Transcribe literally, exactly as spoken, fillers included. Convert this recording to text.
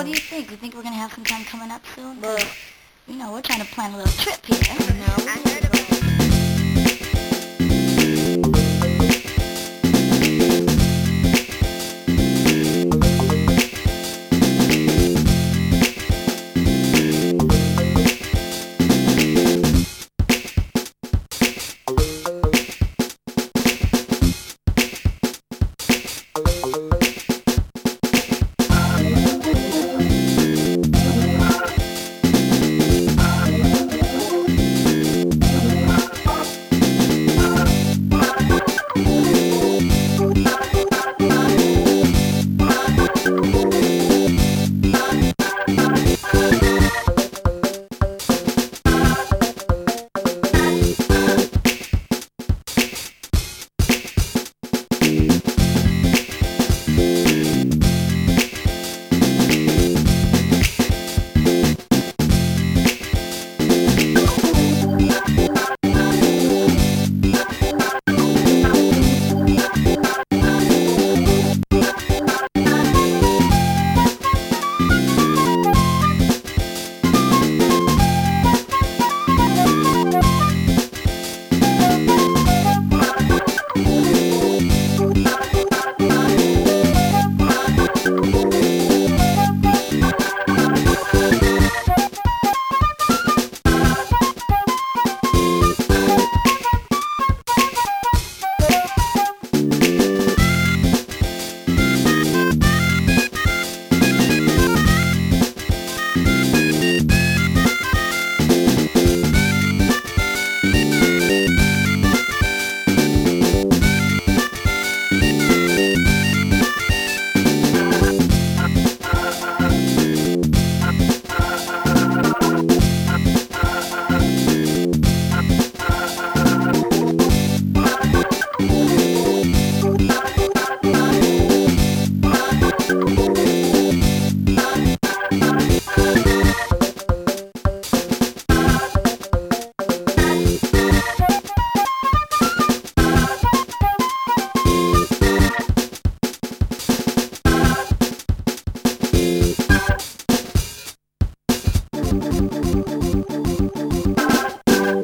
what do you think? You think we're gonna have some time coming up soon? 'Cause, Look, you know, we're trying to plan a little trip here. you know, I heard about